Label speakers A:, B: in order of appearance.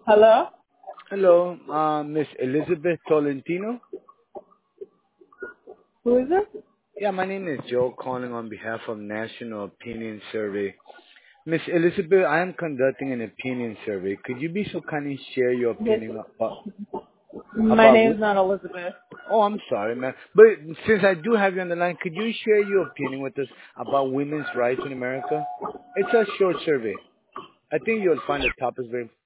A: Hello?
B: Hello, Miss Elizabeth Tolentino.
A: Who is it?
B: Yeah, my name is Joe, calling on behalf of National Opinion Survey. Miss Elizabeth, I am conducting an opinion survey. Could you be so kind and share your
A: This,
B: opinion about
A: my
B: about?
A: name's not Elizabeth.
B: Oh, I'm sorry, man. But since I do have you on the line, could you share your opinion with us about women's rights in America? It's a short survey. I think you'll find the topic very